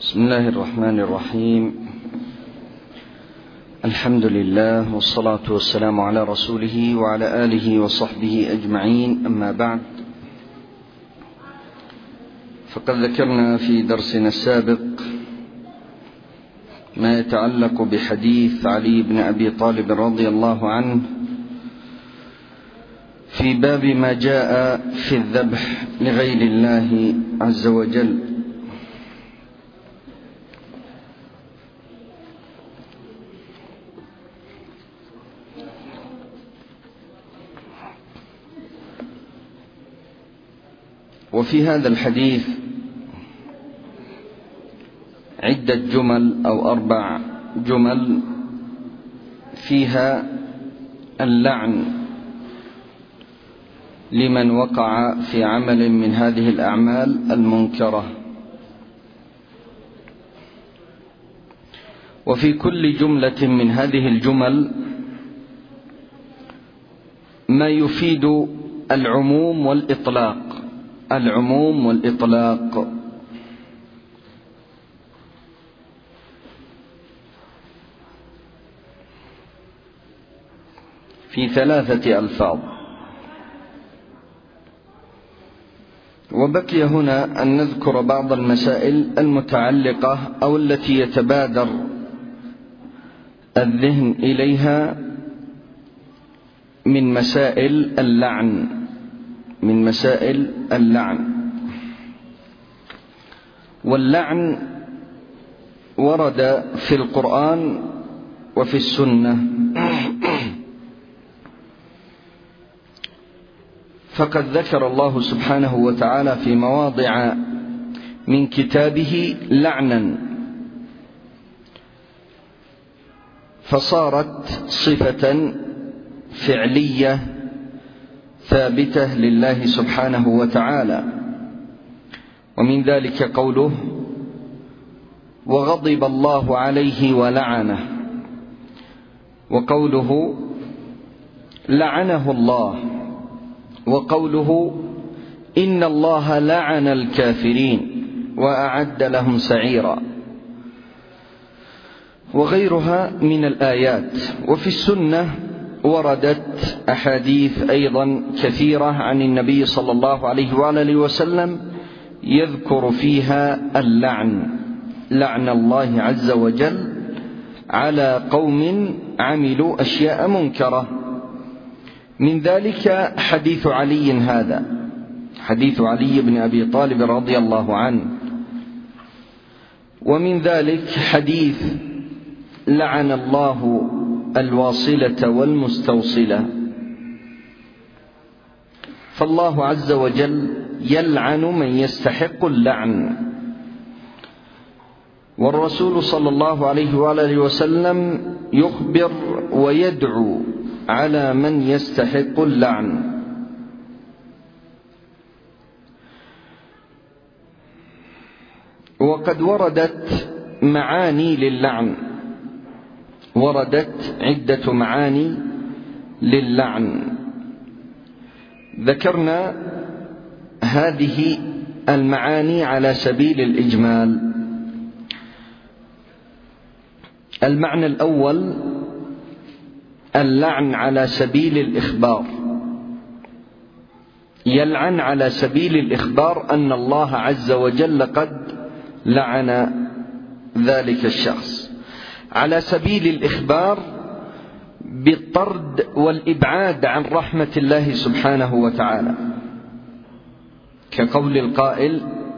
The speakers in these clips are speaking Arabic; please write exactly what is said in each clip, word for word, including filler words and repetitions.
بسم الله الرحمن الرحيم. الحمد لله والصلاة والسلام على رسوله وعلى آله وصحبه أجمعين، أما بعد، فقد ذكرنا في درسنا السابق ما يتعلق بحديث علي بن أبي طالب رضي الله عنه في باب ما جاء في الذبح لغير الله عز وجل. وفي هذا الحديث عدة جمل أو أربع جمل فيها اللعن لمن وقع في عمل من هذه الأعمال المنكرة، وفي كل جملة من هذه الجمل ما يفيد العموم والإطلاق العموم والإطلاق في ثلاثة ألفاظ. وبقي هنا أن نذكر بعض المسائل المتعلقة أو التي يتبادر الذهن إليها من مسائل اللعن من مسائل اللعن واللعن ورد في القرآن وفي السنة، فقد ذكر الله سبحانه وتعالى في مواضع من كتابه لعنا، فصارت صفة فعلية ثابتة لله سبحانه وتعالى. ومن ذلك قوله: وغضب الله عليه ولعنه، وقوله لعنه الله، وقوله إن الله لعن الكافرين وأعد لهم سعيرا، وغيرها من الآيات. وفي السنة وردت أحاديث أيضا كثيرة عن النبي صلى الله عليه وآله وسلم يذكر فيها اللعن لعن الله عز وجل على قوم عملوا أشياء منكرة. من ذلك حديث علي هذا حديث علي بن أبي طالب رضي الله عنه، ومن ذلك حديث لعن الله الواصلة والمستوصلة. فالله عز وجل يلعن من يستحق اللعن، والرسول صلى الله عليه وآله وسلم يخبر ويدعو على من يستحق اللعن. وقد وردت معاني للعن وردت عدة معاني للعن، ذكرنا هذه المعاني على سبيل الإجمال. المعنى الأول اللعن على سبيل الإخبار، يلعن على سبيل الإخبار أن الله عز وجل قد لعن ذلك الشخص، على سبيل الإخبار بالطرد والإبعاد عن رحمة الله سبحانه وتعالى، كقول القائل: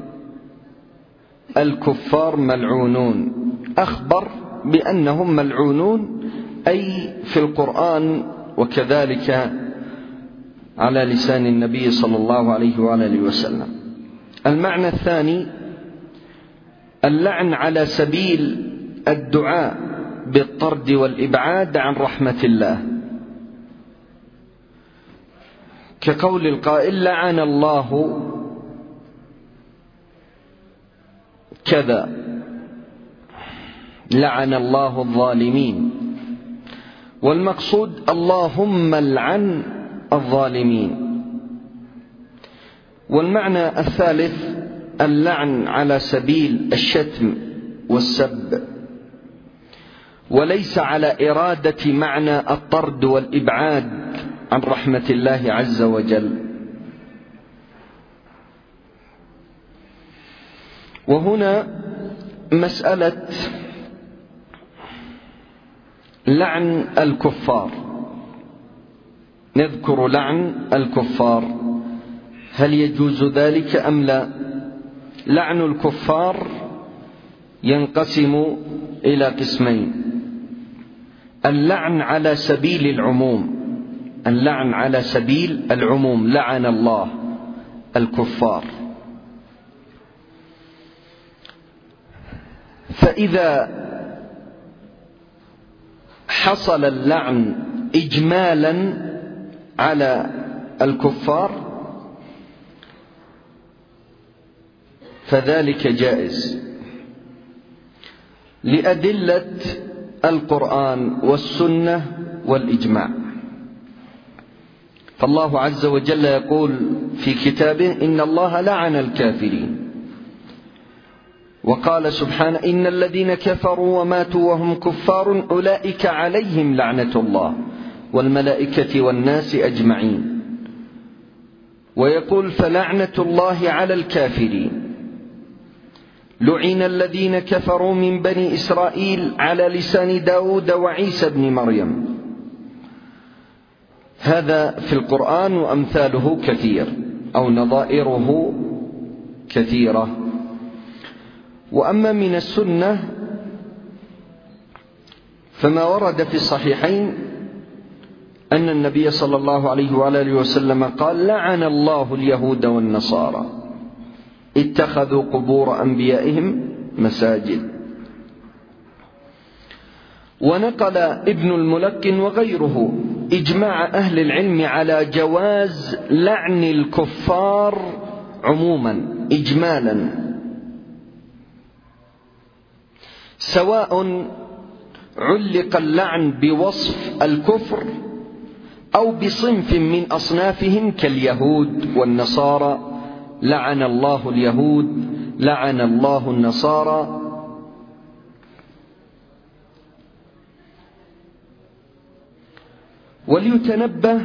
الكفار ملعونون، أخبر بأنهم ملعونون أي في القرآن، وكذلك على لسان النبي صلى الله عليه وآله وسلم. المعنى الثاني اللعن على سبيل الدعاء بالطرد والإبعاد عن رحمة الله، كقول القائل: لعن الله كذا، لعن الله الظالمين، والمقصود اللهم لعن الظالمين. والمعنى الثالث اللعن على سبيل الشتم والسب، وليس على إرادة معنى الطرد والإبعاد عن رحمة الله عز وجل. وهنا مسألة لعن الكفار، نذكر لعن الكفار، هل يجوز ذلك أم لا؟ لعن الكفار ينقسم إلى قسمين: اللعن على سبيل العموم، اللعن على سبيل العموم، لعن الله الكفار. فإذا حصل اللعن إجمالا على الكفار فذلك جائز لأدلة القرآن والسنة والإجماع. فالله عز وجل يقول في كتابه: إن الله لعن الكافرين. وقال سبحانه: إن الذين كفروا وماتوا وهم كفار أولئك عليهم لعنة الله والملائكة والناس أجمعين. ويقول: فلعنة الله على الكافرين. لعن الذين كفروا من بني إسرائيل على لسان داود وعيسى بن مريم. هذا في القرآن وأمثاله كثير أو نظائره كثيرة. وأما من السنة فما ورد في الصحيحين أن النبي صلى الله عليه وآله وسلم قال: لعن الله اليهود والنصارى اتخذوا قبور أنبيائهم مساجد. ونقل ابن الملقن وغيره إجماع أهل العلم على جواز لعن الكفار عموما إجمالا، سواء علق اللعن بوصف الكفر أو بصنف من أصنافهم كاليهود والنصارى: لعن الله اليهود، لعن الله النصارى. وليتنبه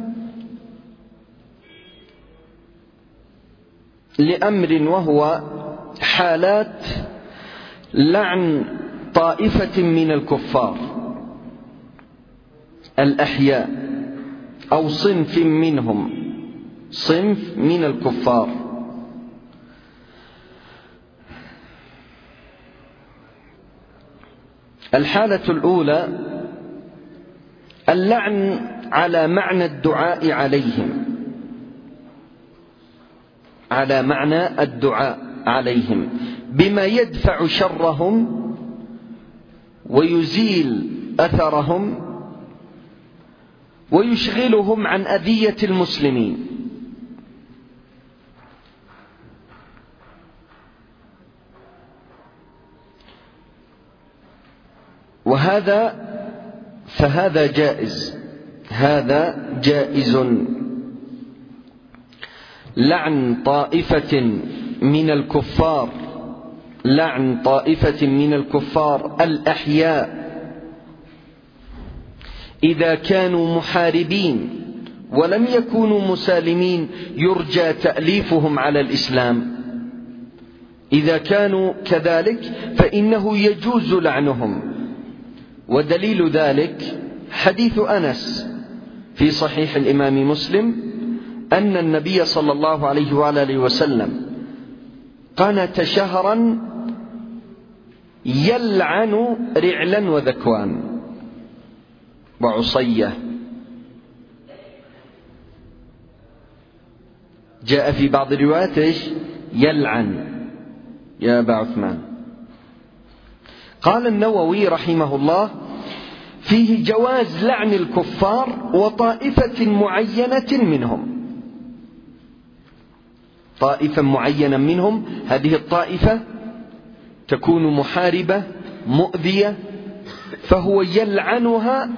لأمر، وهو حالات لعن طائفة من الكفار الأحياء أو صنف منهم، صنف من الكفار. الحالة الأولى اللعن على معنى الدعاء عليهم، على معنى الدعاء عليهم بما يدفع شرهم ويزيل أثرهم ويشغلهم عن أذية المسلمين. وهذا فهذا جائز، هذا جائز. لعن طائفة من الكفار، لعن طائفة من الكفار الأحياء إذا كانوا محاربين ولم يكونوا مسالمين يرجى تأليفهم على الإسلام، إذا كانوا كذلك فإنه يجوز لعنهم. ودليل ذلك حديث أنس في صحيح الإمام مسلم أن النبي صلى الله عليه وآله وسلم قنت شهرا يلعن رعلا وذكوان وعصية. جاء في بعض الروايات إيش؟ يلعن يا أبا عثمان. قال النووي رحمه الله: فيه جواز لعن الكفار وطائفة معينة منهم، طائفة معينة منهم، هذه الطائفة تكون محاربة مؤذية فهو يلعنها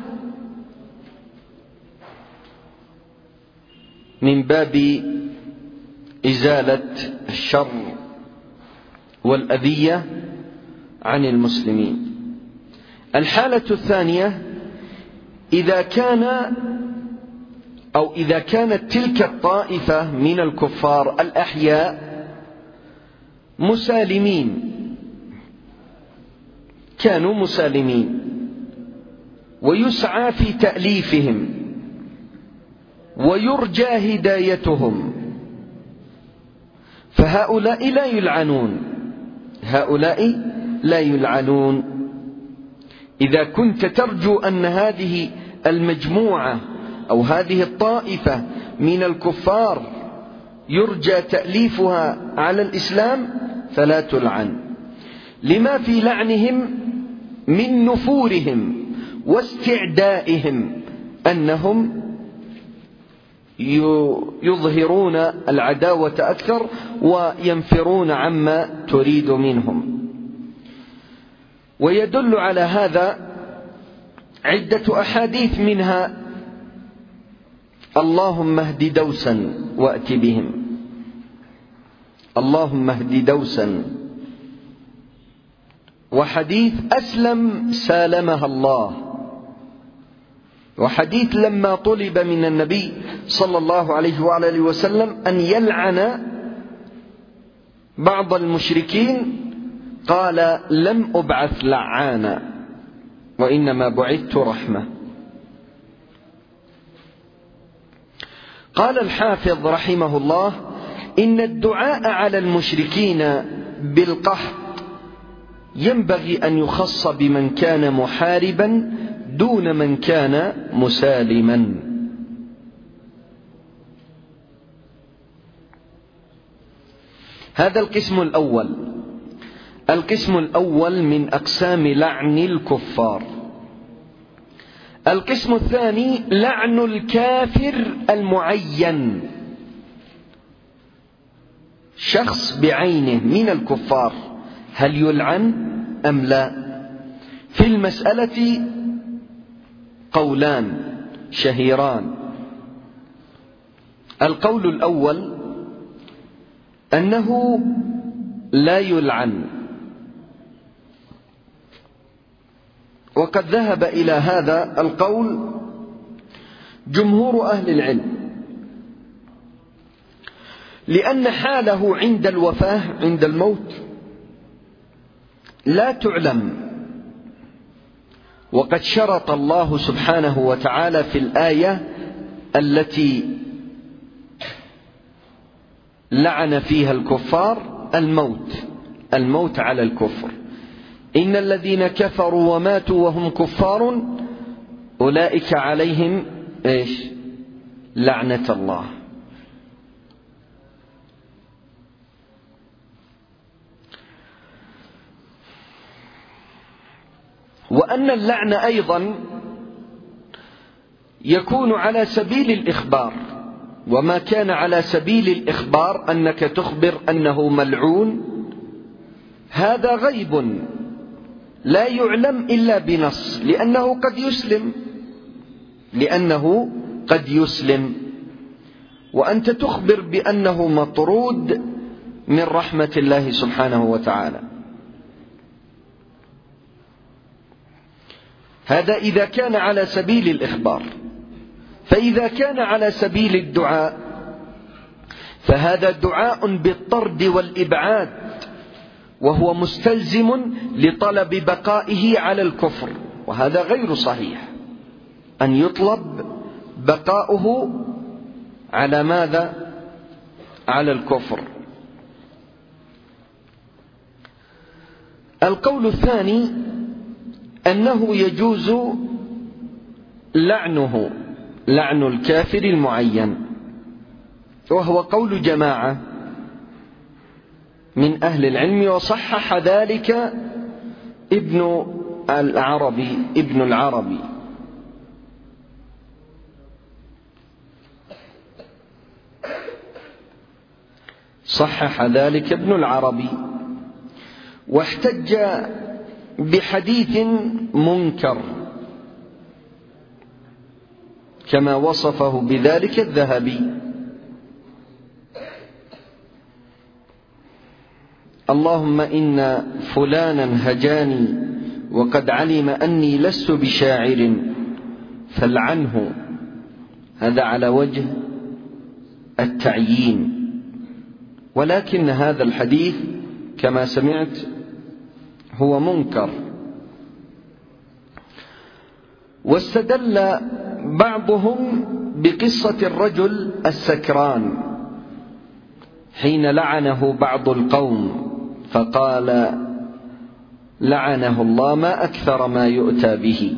من باب إزالة الشر والأذية عن المسلمين. الحالة الثانية إذا كان أو إذا كانت تلك الطائفة من الكفار الأحياء مسالمين، كانوا مسالمين ويسعى في تأليفهم ويرجى هدايتهم، فهؤلاء لا يلعنون، هؤلاء لا يلعنون. إذا كنت ترجو أن هذه المجموعة أو هذه الطائفة من الكفار يرجى تأليفها على الإسلام فلا تلعن، لما في لعنهم من نفورهم واستعدائهم أنهم يظهرون العداوة أكثر وينفرون عما تريد منهم. ويدل على هذا عدة أحاديث، منها اللهم اهد دوسا وأت بهم، اللهم اهد دوسا، وحديث أسلم سالمها الله، وحديث لما طلب من النبي صلى الله عليه وآله وسلم أن يلعن بعض المشركين قال لم أبعث لعانا وإنما بعثت رحمة. قال الحافظ رحمه الله إن الدعاء على المشركين بالقحط ينبغي أن يخص بمن كان محاربا دون من كان مسالما. هذا القسم الأول. القسم الأول من أقسام لعن الكفار. القسم الثاني لعن الكافر المعين، شخص بعينه من الكفار هل يلعن أم لا؟ في المسألة قولان شهيران. القول الأول أنه لا يلعن، وقد ذهب إلى هذا القول جمهور أهل العلم، لأن حاله عند الوفاة عند الموت لا تعلم، وقد شرط الله سبحانه وتعالى في الآية التي لعن فيها الكفار الموت، الموت على الكفر، إن الذين كفروا وماتوا وهم كفار أولئك عليهم إيش؟ لعنة الله. وأن اللعن أيضا يكون على سبيل الإخبار، وما كان على سبيل الإخبار أنك تخبر أنه ملعون، هذا غيب لا يعلم إلا بنص، لأنه قد يسلم، لأنه قد يسلم، وأنت تخبر بأنه مطرود من رحمة الله سبحانه وتعالى. هذا إذا كان على سبيل الإخبار. فإذا كان على سبيل الدعاء فهذا دعاء بالطرد والإبعاد، وهو مستلزم لطلب بقائه على الكفر، وهذا غير صحيح أن يطلب بقاؤه على ماذا؟ على الكفر. القول الثاني أنه يجوز لعنه، لعن الكافر المعين، وهو قول جماعة من أهل العلم، وصحح ذلك ابن العربي ابن العربي صحح ذلك ابن العربي، واحتج بحديث منكر كما وصفه بذلك الذهبي. اللهم إن فلانا هجاني وقد علم أني لست بشاعر فالعنه، هذا على وجه التعيين. ولكن هذا الحديث كما سمعت هو منكر. واستدل بعضهم بقصة الرجل السكران حين لعنه بعض القوم فقال لعنه الله ما أكثر ما يؤتى به،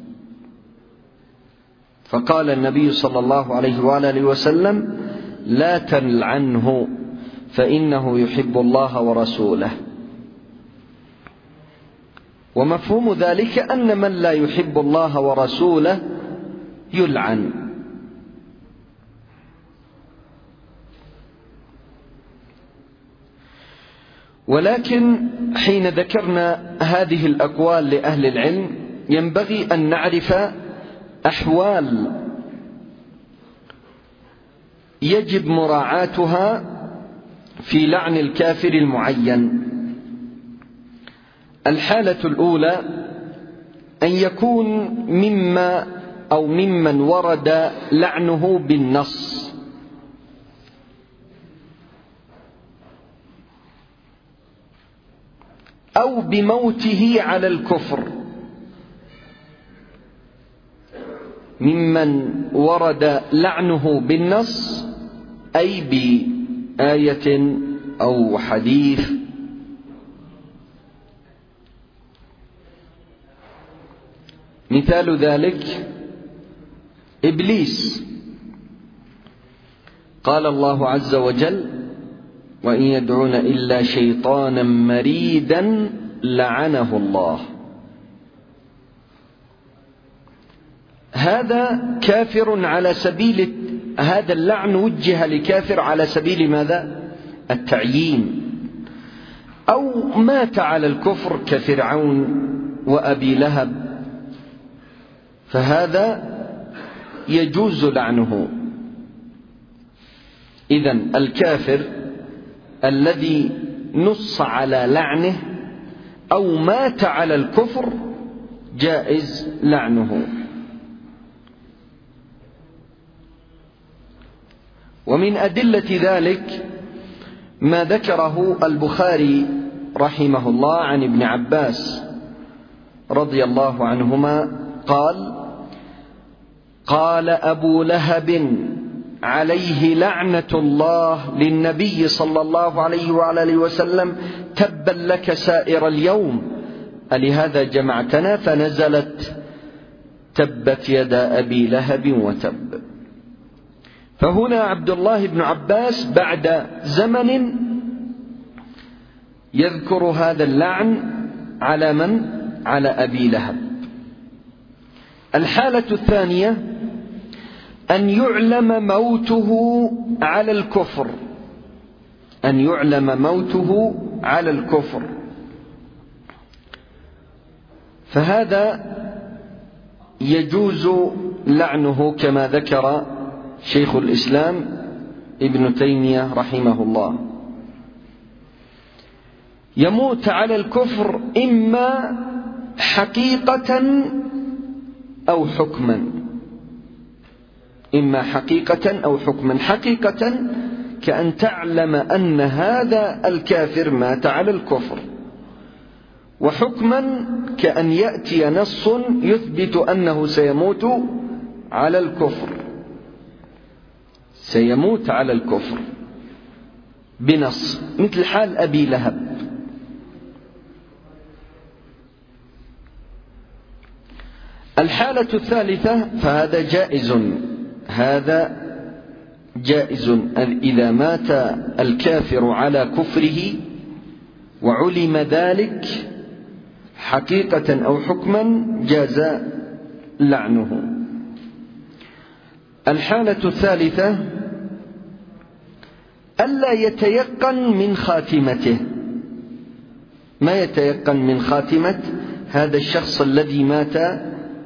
فقال النبي صلى الله عليه وآله وسلم لا تلعنه فإنه يحب الله ورسوله. ومفهوم ذلك أن من لا يحب الله ورسوله يلعن. ولكن حين ذكرنا هذه الأقوال لأهل العلم ينبغي أن نعرف أحوال يجب مراعاتها في لعن الكافر المعين. الحالة الأولى أن يكون مما أو ممن ورد لعنه بالنص، أو بموته على الكفر، ممن ورد لعنه بالنص أي بآية أو حديث. مثال ذلك إبليس، قال الله عز وجل وإن يدعون إلا شيطانا مريدا لعنه الله. هذا كافر على سبيل، هذا اللعن وجه لكافر على سبيل ماذا؟ التعيين. أو مات على الكفر كفرعون وأبي لهب، فهذا يجوز لعنه. إذن الكافر الذي نص على لعنه أو مات على الكفر جائز لعنه. ومن أدلة ذلك ما ذكره البخاري رحمه الله عن ابن عباس رضي الله عنهما قال قال أبو لهب عليه لعنة الله للنبي صلى الله عليه وآله وسلم تبا لك سائر اليوم ألهذا جمعتنا؟ فنزلت تبت يدا أبي لهب وتب. فهنا عبد الله بن عباس بعد زمن يذكر هذا اللعن على من؟ على أبي لهب. الحالة الثانية أن يعلم موته على الكفر، أن يعلم موته على الكفر، فهذا يجوز لعنه كما ذكر شيخ الإسلام ابن تيمية رحمه الله. يموت على الكفر إما حقيقة أو حكما، إما حقيقة أو حكما. حقيقة كأن تعلم أن هذا الكافر مات على الكفر، وحكما كأن يأتي نص يثبت أنه سيموت على الكفر، سيموت على الكفر بنص، مثل حال أبي لهب. الحالة الثالثة فهذا جائز، هذا جائز إذا مات الكافر على كفره وعلم ذلك حقيقة أو حكما جاز لعنه. الحالة الثالثة ألا يتيقن من خاتمته. ما يتيقن من خاتمة هذا الشخص الذي مات؟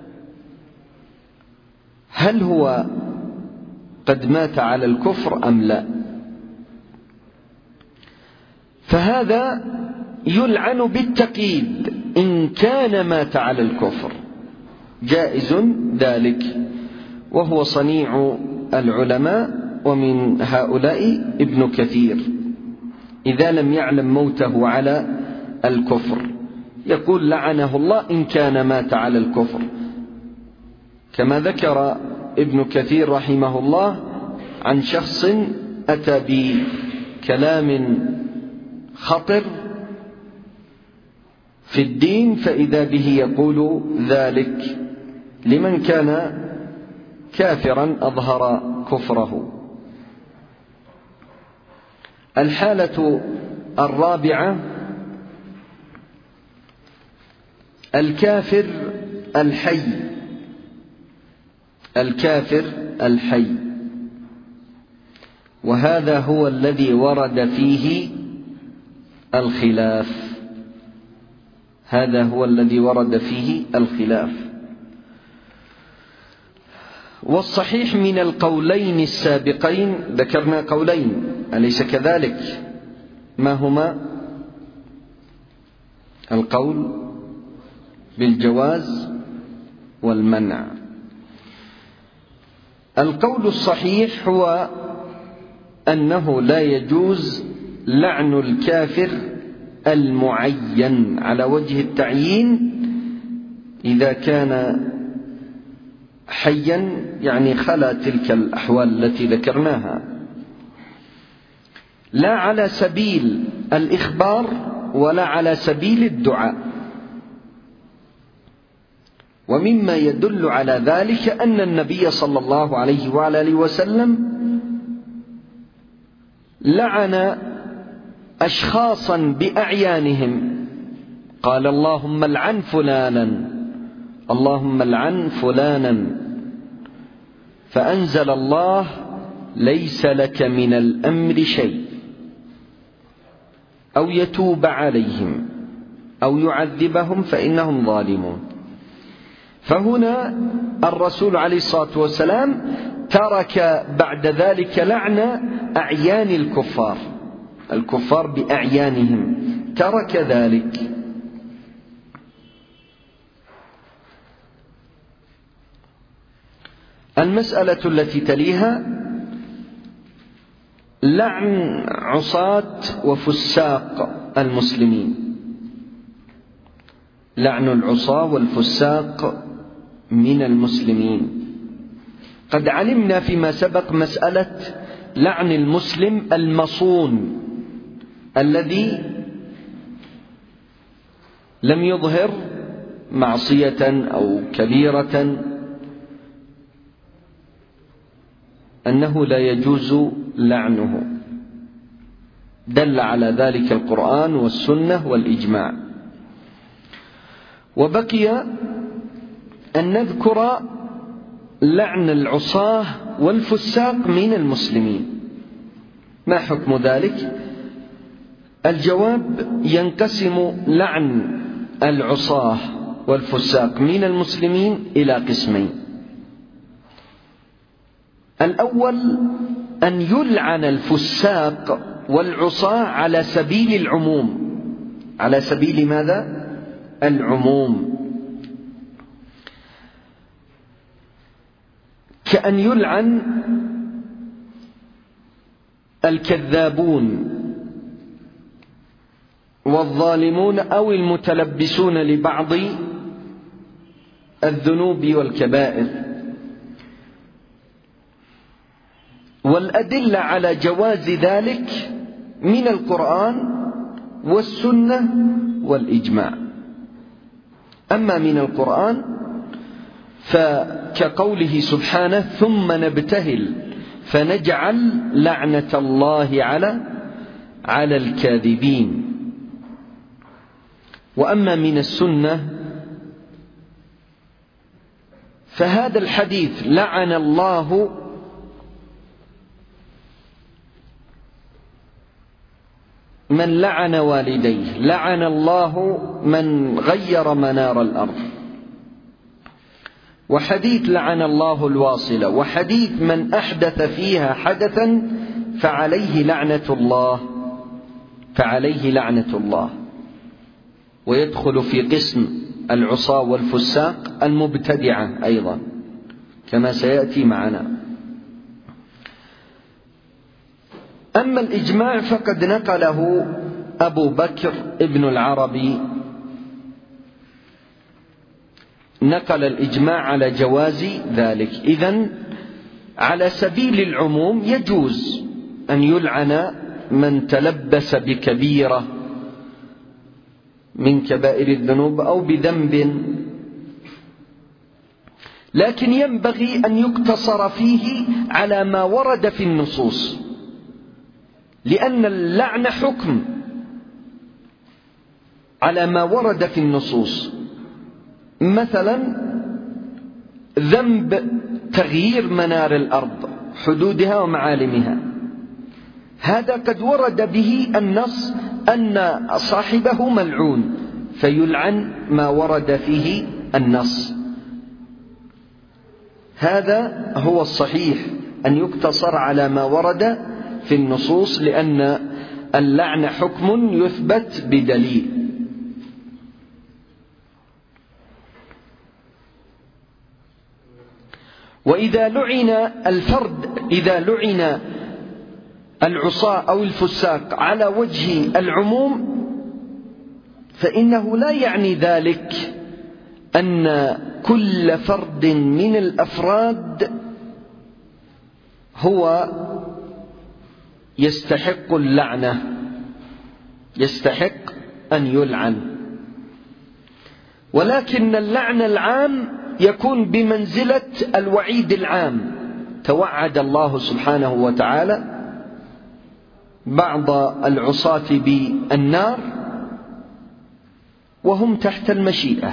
هل هو قد مات على الكفر أم لا؟ فهذا يلعن بالتقييد إن كان مات على الكفر، جائز ذلك، وهو صنيع العلماء، ومن هؤلاء ابن كثير إذا لم يعلم موته على الكفر يقول لعنه الله إن كان مات على الكفر، كما ذكر ابن كثير رحمه الله عن شخص أتى بكلام خطر في الدين فإذا به يقول ذلك لمن كان كافرا أظهر كفره. الحالة الرابعة الكافر الحي، الكافر الحي، وهذا هو الذي ورد فيه الخلاف، هذا هو الذي ورد فيه الخلاف. والصحيح من القولين السابقين، ذكرنا قولين أليس كذلك؟ ما هما؟ القول بالجواز والمنع. القول الصحيح هو أنه لا يجوز لعن الكافر المعين على وجه التعيين إذا كان حيا، يعني خلا تلك الأحوال التي ذكرناها، لا على سبيل الإخبار ولا على سبيل الدعاء. ومما يدل على ذلك أن النبي صلى الله عليه وآله وسلم لعن أشخاصا بأعيانهم، قال اللهم العن فلانا، اللهم العن فلانا، فأنزل الله ليس لك من الأمر شيء، أو يتوب عليهم أو يعذبهم فإنهم ظالمون. فهنا الرسول عليه الصلاة والسلام ترك بعد ذلك لعن أعيان الكفار، الكفار بأعيانهم ترك ذلك. المسألة التي تليها لعن عصاة وفساق المسلمين، لعن العصاة والفساق من المسلمين. قد علمنا فيما سبق مسألة لعن المسلم المصون الذي لم يظهر معصية أو كبيرة، أنه لا يجوز لعنه، دل على ذلك القرآن والسنة والإجماع. وبقي أن نذكر لعن العصاة والفساق من المسلمين. ما حكم ذلك؟ الجواب ينقسم لعن العصاة والفساق من المسلمين إلى قسمين. الأول أن يلعن الفساق والعصاة على سبيل العموم، على سبيل ماذا؟ العموم، كأن يلعن الكذابون والظالمون أو المتلبسون لبعض الذنوب والكبائر. والأدلة على جواز ذلك من القرآن والسنة والإجماع. أما من القرآن فكقوله سبحانه ثم نبتهل فنجعل لعنة الله على على الكاذبين. وأما من السنة فهذا الحديث لعن الله من لعن والديه، لعن الله من غير منار الأرض، وحديث لعن الله الواصلة، وحديث من أحدث فيها حدثا فعليه لعنة الله. فعليه لعنة الله، ويدخل في قسم العصاة والفساق المبتدعة أيضا كما سيأتي معنا. أما الإجماع فقد نقله أبو بكر ابن العربي، نقل الإجماع على جواز ذلك. إذن على سبيل العموم يجوز أن يلعن من تلبس بكبيرة من كبائر الذنوب أو بذنب، لكن ينبغي أن يقتصر فيه على ما ورد في النصوص، لأن اللعن حكم على ما ورد في النصوص. مثلا ذنب تغيير منار الأرض حدودها ومعالمها، هذا قد ورد به النص أن صاحبه ملعون، فيلعن ما ورد فيه النص. هذا هو الصحيح، أن يقتصر على ما ورد في النصوص، لأن اللعن حكم يثبت بدليل. وإذا لعن الفرد، إذا لعن العصاة أو الفساق على وجه العموم، فإنه لا يعني ذلك أن كل فرد من الأفراد هو يستحق اللعنة، يستحق أن يلعن، ولكن اللعن العام يكون بمنزلة الوعيد العام. توعد الله سبحانه وتعالى بعض العصاة بالنار وهم تحت المشيئة،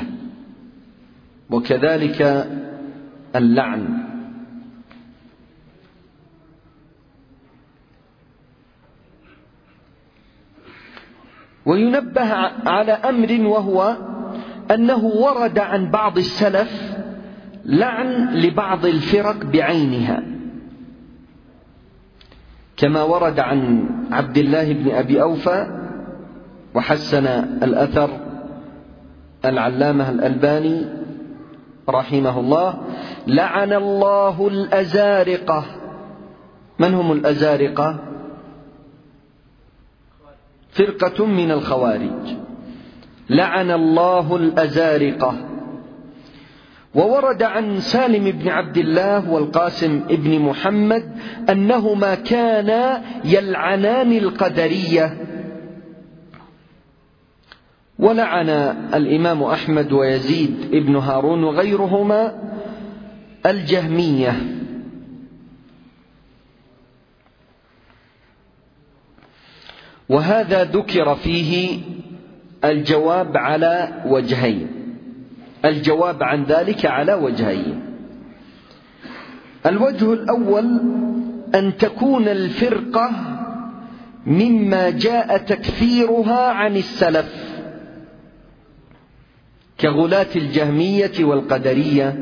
وكذلك اللعن. وينبه على أمر، وهو أنه ورد عن بعض السلف لعن لبعض الفرق بعينها، كما ورد عن عبد الله بن أبي أوفى، وحسن الأثر العلامة الألباني رحمه الله: لعن الله الأزارقة. من هم الأزارقة؟ فرقة من الخوارج. لعن الله الأزارقة. وورد عن سالم بن عبد الله والقاسم بن محمد أنهما كانا يلعنان القدرية. ولعن الإمام أحمد ويزيد بن هارون وغيرهما الجهمية. وهذا ذكر فيه الجواب على وجهين، الجواب عن ذلك على وجهين. الوجه الأول أن تكون الفرقة مما جاء تكفيرها عن السلف، كغلاة الجهمية والقدرية،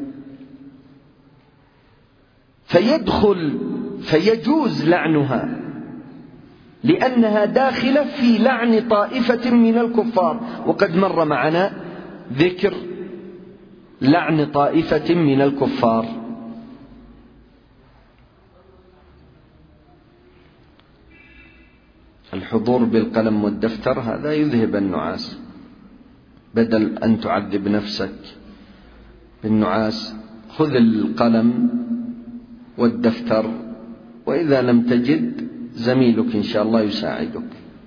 فيدخل فيجوز لعنها، لأنها داخلة في لعن طائفة من الكفار. وقد مر معنا ذكر لعن طائفة من الكفار. الحضور بالقلم والدفتر هذا يذهب النعاس، بدل أن تعذب نفسك بالنعاس خذ القلم والدفتر، وإذا لم تجد زميلك إن شاء الله يساعدك.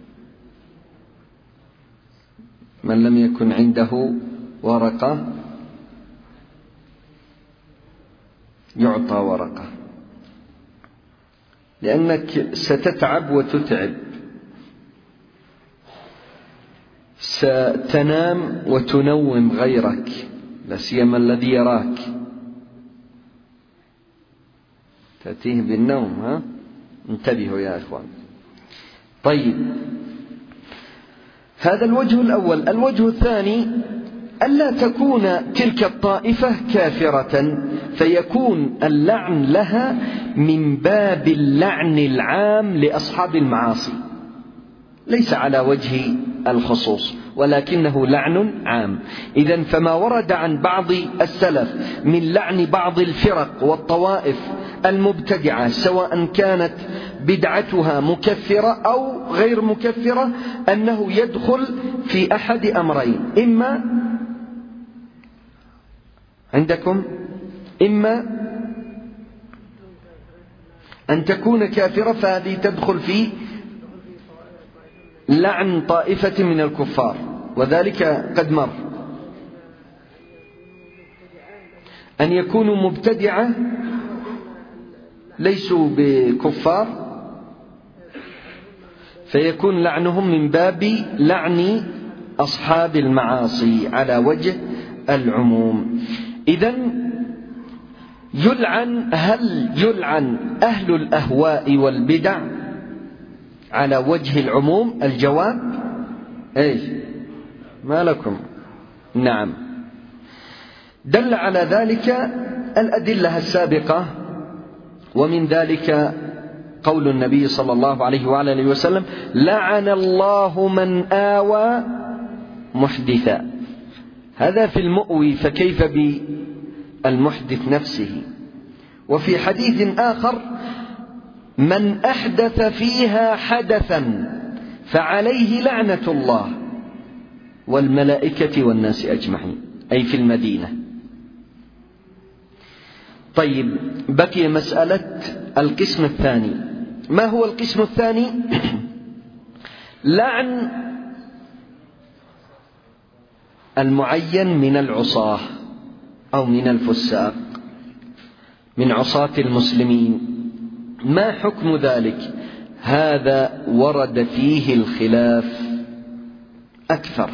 من لم يكن عنده ورقة يعطى ورقة، لأنك ستتعب وتتعب، ستنام وتنوم غيرك، لا سيما الذي يراك تأتيه بالنوم. ها انتبهوا يا إخوان. طيب، هذا الوجه الأول. الوجه الثاني ألا تكون تلك الطائفة كافرة، فيكون اللعن لها من باب اللعن العام لأصحاب المعاصي، ليس على وجه الخصوص ولكنه لعن عام. إذن فما ورد عن بعض السلف من لعن بعض الفرق والطوائف المبتدعة سواء كانت بدعتها مكفرة أو غير مكفرة أنه يدخل في أحد أمرين: إما عندكم إما أن تكون كافرة، فهذه تدخل في لعن طائفة من الكفار، وذلك قد مر. أن يكونوا مبتدعة ليسوا بكفار فيكون لعنهم من باب لعن أصحاب المعاصي على وجه العموم. إذن يلعن هل يلعن أهل الأهواء والبدع على وجه العموم؟ الجواب ايش؟ ما لكم؟ نعم. دل على ذلك الأدلة السابقة، ومن ذلك قول النبي صلى الله عليه وعلى آله وسلم: لعن الله من آوى محدثا. هذا في المؤوي، فكيف بالمحدث نفسه؟ وفي حديث آخر: من أحدث فيها حدثا فعليه لعنة الله والملائكة والناس أجمعين، أي في المدينة. طيب، بقي مسألة القسم الثاني. ما هو القسم الثاني؟ لعن المعين من العصاة أو من الفساق، من عصاة المسلمين. ما حكم ذلك؟ هذا ورد فيه الخلاف أكثر،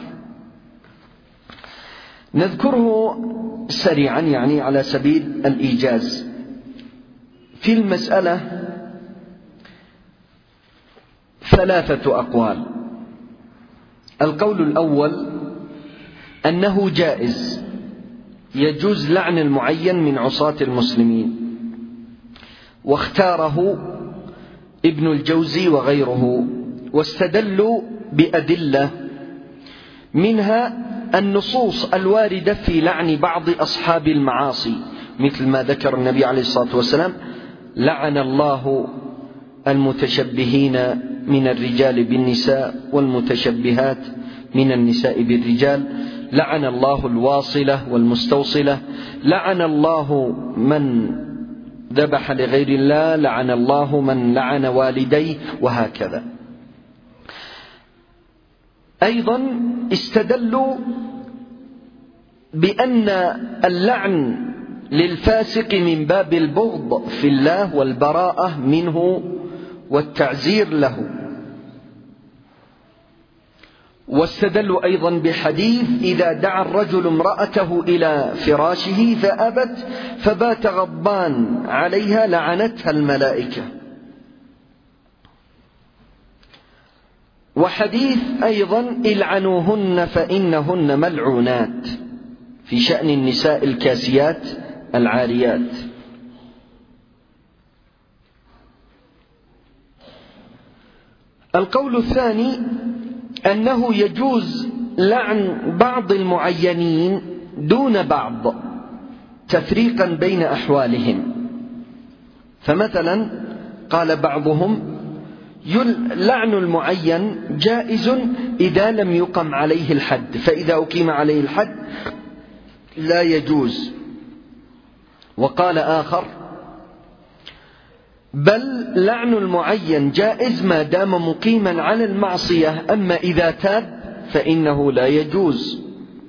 نذكره سريعا يعني على سبيل الإيجاز. في المسألة ثلاثة أقوال. القول الأول أنه جائز، يجوز لعن المعين من عصاة المسلمين، واختاره ابن الجوزي وغيره، واستدلوا بأدلة، منها النصوص الواردة في لعن بعض أصحاب المعاصي، مثل ما ذكر النبي عليه الصلاة والسلام: لعن الله المتشبهين من الرجال بالنساء والمتشبهات من النساء بالرجال، لعن الله الواصلة والمستوصلة، لعن الله من ذبح لغير الله، لعن الله من لعن والديه، وهكذا. أيضا استدلوا بأن اللعن للفاسق من باب البغض في الله والبراءة منه والتعزير له، واستدلوا أيضا بحديث: إذا دعا الرجل امرأته إلى فراشه فأبت فبات غضبان عليها لعنتها الملائكة. وحديث أيضا: العنوهن فإنهن ملعونات، في شأن النساء الكاسيات العاريات. القول الثاني أنه يجوز لعن بعض المعينين دون بعض، تفريقا بين أحوالهم. فمثلا قال بعضهم: لعن المعين جائز إذا لم يقم عليه الحد، فإذا أقيم عليه الحد لا يجوز. وقال آخر: بل لعن المعين جائز ما دام مقيما على المعصية، أما إذا تاب فإنه لا يجوز.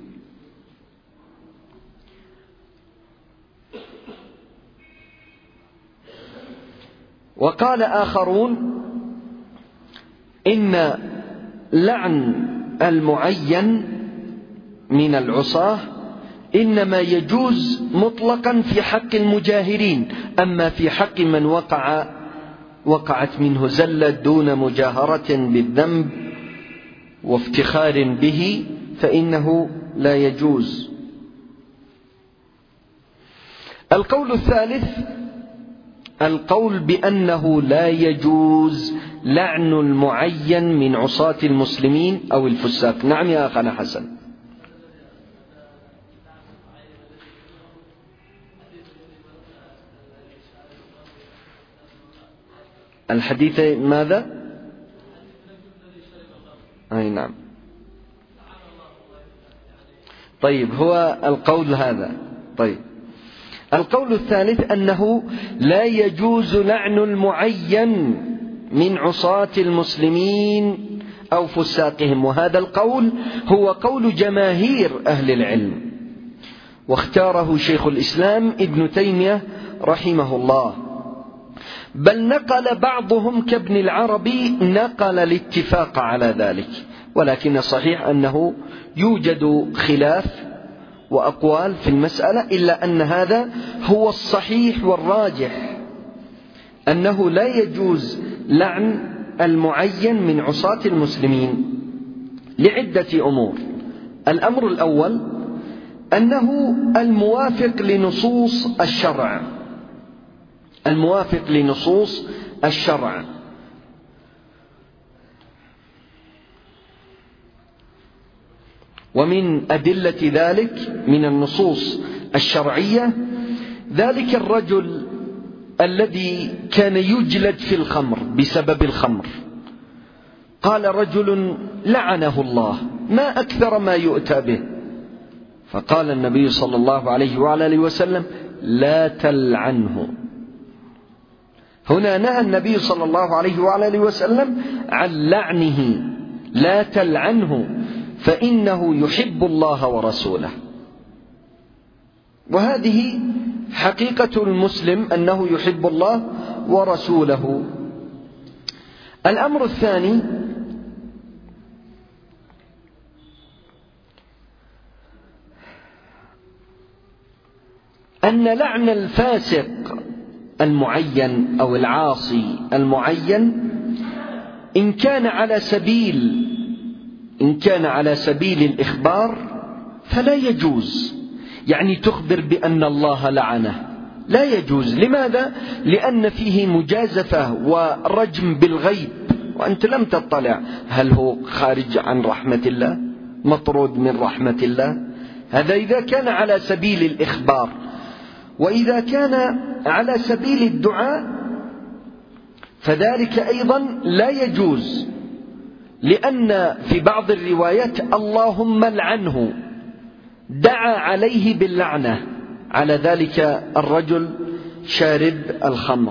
وقال آخرون: إن لعن المعين من العصاة إنما يجوز مطلقا في حق المجاهرين، أما في حق من وقع وقعت منه زلة دون مجاهرة بالذنب وافتخار به فإنه لا يجوز. القول الثالث القول بأنه لا يجوز لعن المعين من عصاة المسلمين أو الفساق. نعم يا أخنا حسن. الحديث ماذا؟ أي نعم. طيب، هو القول هذا. طيب، القول الثالث أنه لا يجوز لعن المعين من عصاة المسلمين أو فساقهم، وهذا القول هو قول جماهير أهل العلم، واختاره شيخ الإسلام ابن تيمية رحمه الله، بل نقل بعضهم كابن العربي نقل الاتفاق على ذلك، ولكن الصحيح أنه يوجد خلاف وأقوال في المسألة، إلا أن هذا هو الصحيح والراجح، أنه لا يجوز لعن المعين من عصاة المسلمين لعدة أمور. الأمر الأول أنه الموافق لنصوص الشرع، الموافق لنصوص الشرع، ومن أدلة ذلك من النصوص الشرعية ذلك الرجل الذي كان يجلد في الخمر بسبب الخمر، قال رجل لعنه الله ما أكثر ما يؤتى به، فقال النبي صلى الله عليه وعلى وسلم لا تلعنه. هنا نهى النبي صلى الله عليه وعلى وسلم عن لعنه، لا تلعنه فإنه يحب الله ورسوله. وهذه حقيقة المسلم أنه يحب الله ورسوله. الأمر الثاني أن لعن الفاسق المعين أو العاصي المعين إن كان على سبيل إن كان على سبيل الإخبار فلا يجوز، يعني تخبر بأن الله لعنه، لا يجوز. لماذا؟ لأن فيه مجازفة ورجم بالغيب، وأنت لم تطلع هل هو خارج عن رحمة الله، مطرود من رحمة الله. هذا إذا كان على سبيل الإخبار. وإذا كان على سبيل الدعاء فذلك أيضا لا يجوز، لأن في بعض الروايات اللهم لعنه، دعا عليه باللعنة على ذلك الرجل شارب الخمر.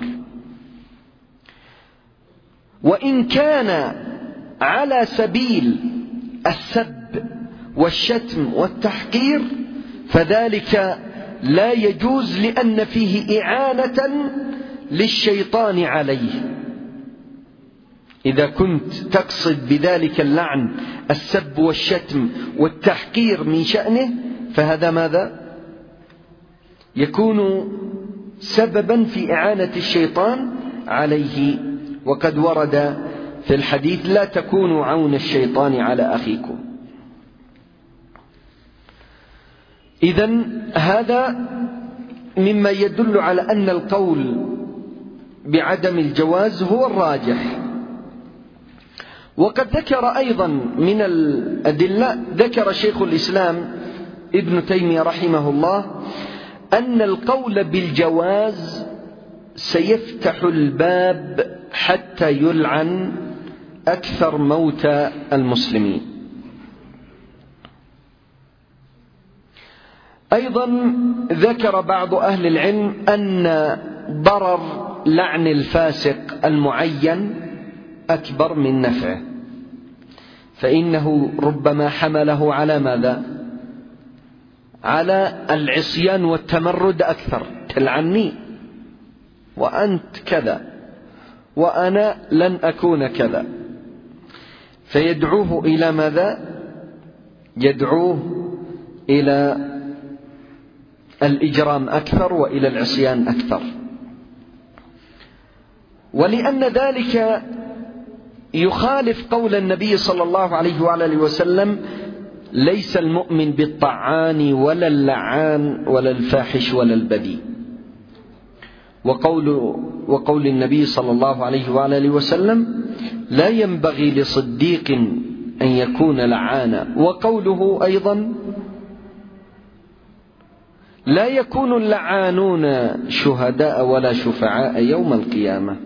وإن كان على سبيل السب والشتم والتحقير فذلك لا يجوز، لأن فيه إعانة للشيطان عليه. إذا كنت تقصد بذلك اللعن السب والشتم والتحقير من شأنه فهذا ماذا؟ يكون سببا في إعانة الشيطان عليه، وقد ورد في الحديث لا تكونوا عون الشيطان على أخيكم. إذن هذا مما يدل على أن القول بعدم الجواز هو الراجح. وقد ذكر أيضا من الأدلة، ذكر شيخ الإسلام ابن تيمية رحمه الله أن القول بالجواز سيفتح الباب حتى يلعن أكثر موتى المسلمين. أيضا ذكر بعض أهل العلم أن ضرر لعن الفاسق المعين أكبر من نفعه، فإنه ربما حمله على ماذا؟ على العصيان والتمرد أكثر. تلعني وأنت كذا وأنا لن أكون كذا، فيدعوه إلى ماذا؟ يدعوه إلى الإجرام أكثر وإلى العصيان أكثر. ولأن ذلك يخالف قول النبي صلى الله عليه وآله وسلم ليس المؤمن بالطعان ولا اللعان ولا الفاحش ولا البذيء. وقول, وقول النبي صلى الله عليه وآله وسلم: لا ينبغي لصديق أن يكون لعانا. وقوله أيضا: لا يكون اللعانون شهداء ولا شفعاء يوم القيامة.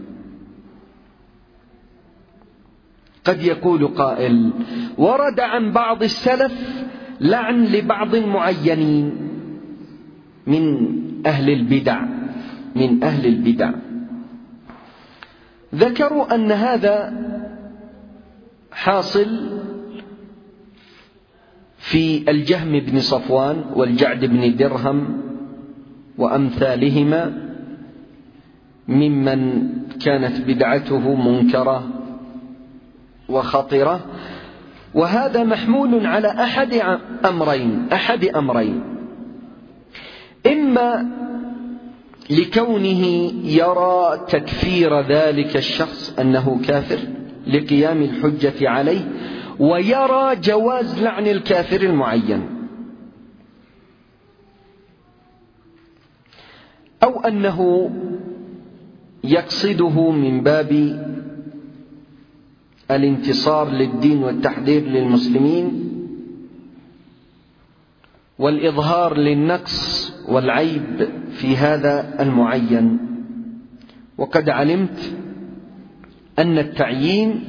قد يقول قائل: ورد عن بعض السلف لعن لبعض معينين من أهل البدع من أهل البدع ذكروا أن هذا حاصل في الجهم بن صفوان والجعد بن درهم وأمثالهما ممن كانت بدعته منكرة وخطرة، وهذا محمول على أحد أمرين أحد أمرين إما لكونه يرى تكفير ذلك الشخص أنه كافر لقيام الحجة عليه، ويرى جواز لعن الكافر المعين، أو أنه يقصده من باب الانتصار للدين والتحذير للمسلمين والإظهار للنقص والعيب في هذا المعين. وقد علمت أن التعيين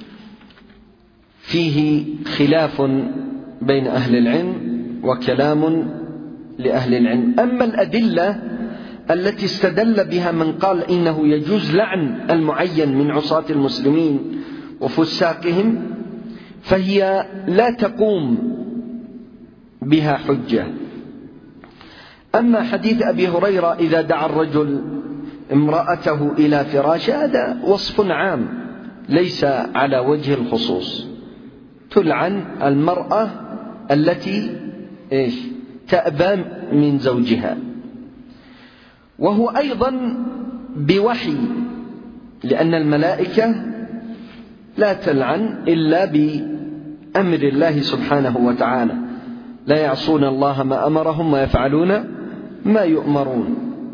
فيه خلاف بين أهل العلم وكلام لأهل العلم. أما الأدلة التي استدل بها من قال إنه يجوز لعن المعين من عصاة المسلمين وفساقهم فهي لا تقوم بها حجة. أما حديث أبي هريرة: إذا دعا الرجل امرأته إلى فراشه، هذا وصف عام ليس على وجه الخصوص. تلعن المرأة التي إيش تأبى من زوجها، وهو أيضا بوحي، لأن الملائكة لا تلعن إلا بأمر الله سبحانه وتعالى، لا يعصون الله ما أمرهم ويفعلون ما يؤمرون.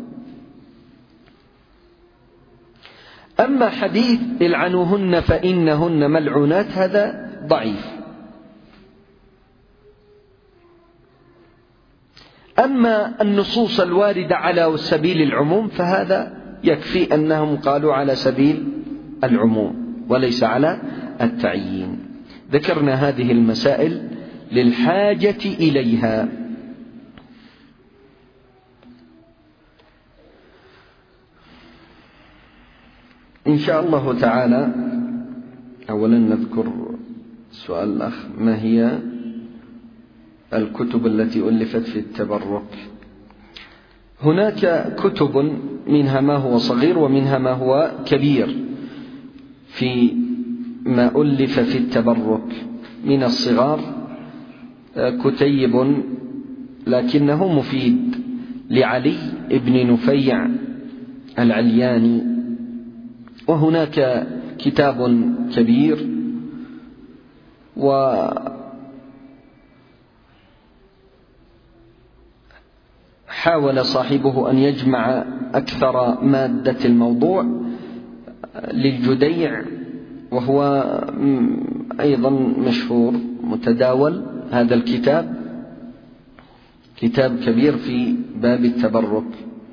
أما حديث العنوهن فإنهن ملعونات هذا ضعيف. أما النصوص الواردة على سبيل العموم فهذا يكفي أنهم قالوا على سبيل العموم وليس على التعيين. ذكرنا هذه المسائل للحاجة إليها. إن شاء الله تعالى أولا نذكر سؤال الأخ: ما هي الكتب التي ألفت في التبرك؟ هناك كتب منها ما هو صغير ومنها ما هو كبير في ما ألف في التبرك. من الصغار كتيب لكنه مفيد لعلي بن نفيع العلياني، وهناك كتاب كبير، وحاول صاحبه أن يجمع أكثر مادة الموضوع للجديع، وهو أيضا مشهور متداول هذا الكتاب، كتاب كبير في باب التبرك.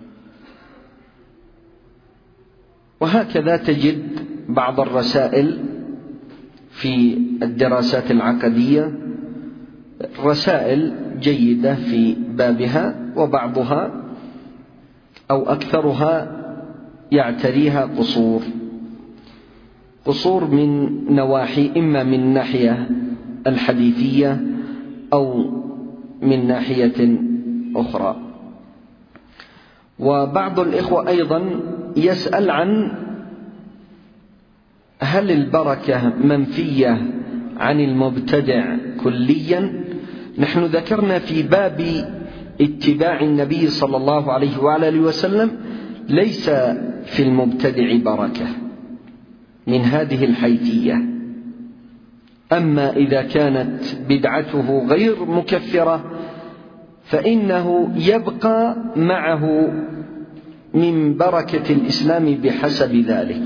وهكذا تجد بعض الرسائل في الدراسات العقدية رسائل جيدة في بابها، وبعضها أو أكثرها يعتريها قصور قصور من نواحي، إما من ناحية الحديثية أو من ناحية أخرى. وبعض الإخوة أيضا يسأل عن هل البركة منفية عن المبتدع كليا؟ نحن ذكرنا في باب اتباع النبي صلى الله عليه وآله وسلم ليس في المبتدع بركة من هذه الحيثية. أما إذا كانت بدعته غير مكفرة فإنه يبقى معه من بركة الإسلام بحسب ذلك.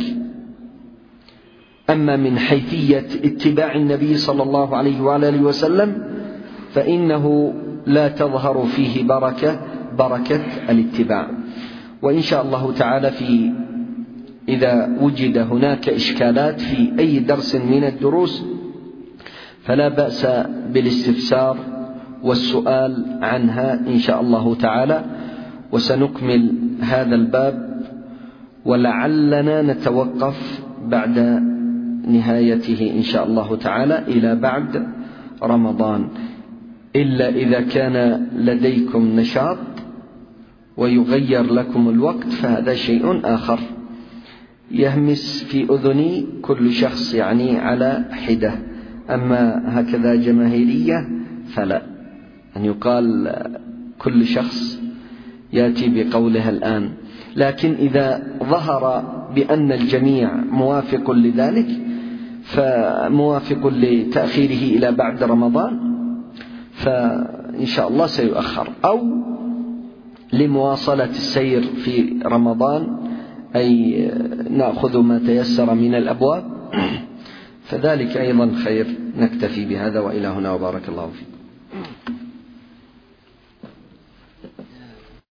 أما من حيثية اتباع النبي صلى الله عليه وآله وسلم فإنه لا تظهر فيه بركة بركة الاتباع. وإن شاء الله تعالى في إذا وجد هناك إشكالات في أي درس من الدروس فلا بأس بالاستفسار والسؤال عنها إن شاء الله تعالى، وسنكمل هذا الباب ولعلنا نتوقف بعد نهايته إن شاء الله تعالى إلى بعد رمضان، إلا إذا كان لديكم نشاط ويغير لكم الوقت فهذا شيء آخر. يهمس في أذني كل شخص يعني على حدة، أما هكذا جماهيرية فلا، أن يقال كل شخص يأتي بقولها الآن. لكن إذا ظهر بأن الجميع موافق لذلك فموافق لتأخيره إلى بعد رمضان فإن شاء الله سيؤخر، أو لمواصلة السير في رمضان أي نأخذ ما تيسر من الأبواب فذلك أيضا خير. نكتفي بهذا وإلى هنا وبارك الله فيكم.